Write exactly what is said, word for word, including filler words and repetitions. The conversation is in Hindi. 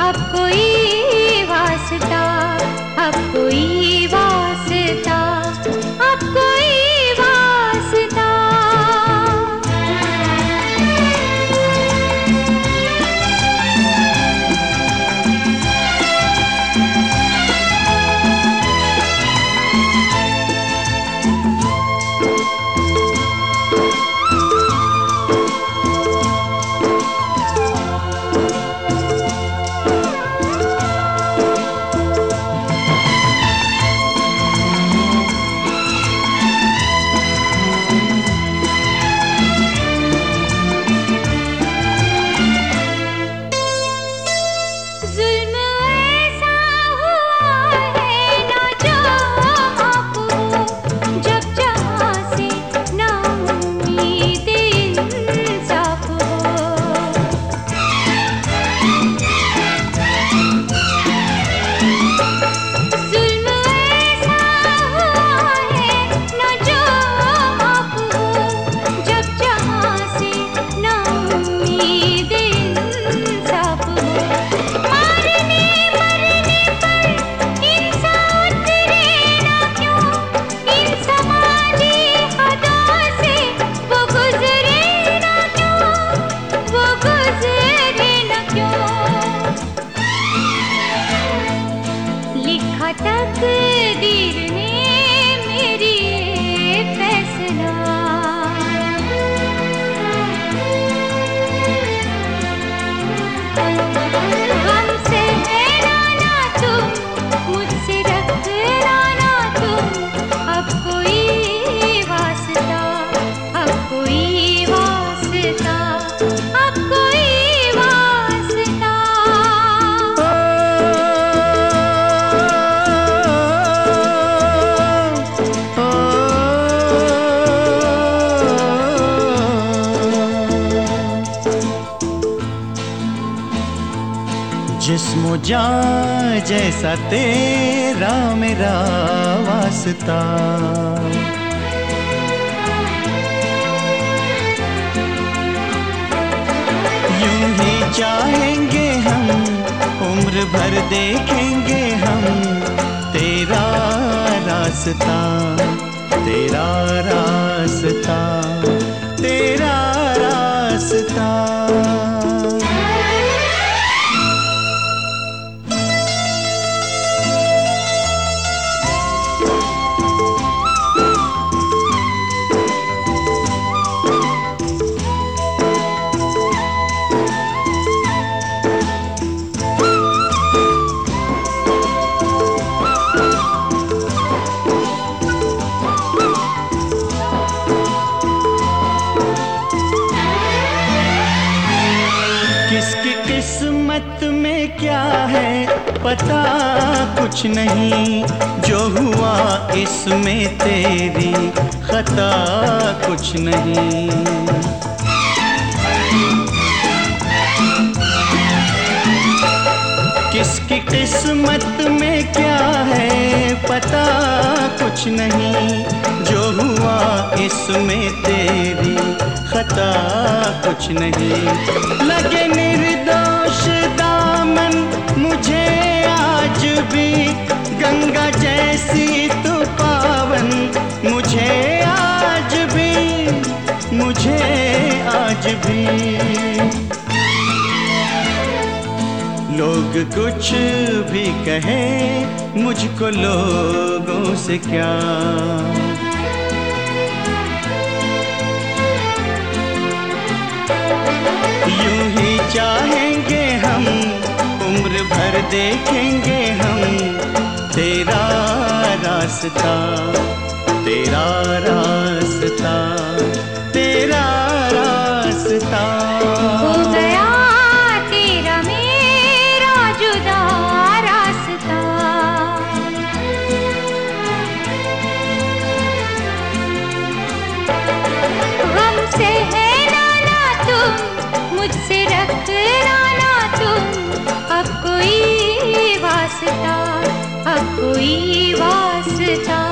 अब कोई वास्ता, अब कोई वास्ता, अब कोई वास्ता। तकदीर ने मेरी फैसला, हमसे रहना तुम, मुझसे रखना तुम, अब कोई वास्ता, अब कोई वास्ता, अब कोई वास्ता। जिस्मो जान जैसा तेरा मेरा वास्ता, यूं ही चाहेंगे हम, उम्र भर देखेंगे हम तेरा रास्ता, तेरा रास्ता, तेरा रास्ता। किसकी किस्मत में क्या है पता कुछ नहीं, जो हुआ इसमें तेरी खता कुछ नहीं। किसकी किस्मत में क्या है पता कुछ नहीं, जो हुआ इसमें तेरी खता कुछ नहीं। लगे निर्दोष दामन मुझे आज भी, गंगा जैसी तू पावन मुझे आज भी, मुझे आज भी। लोग कुछ भी कहे मुझको लोगों से क्या, यूं ही चाहेंगे हम, उम्र भर देखेंगे हम तेरा रास्ता, तेरा रास्ता, तेरा रास्ता। हो गया तेरा मेरा जुदा रास्ता, हमसे है ना तुम, मुझसे रखना ना तुम, अब कोई वास्ता, अब कोई वास्ता।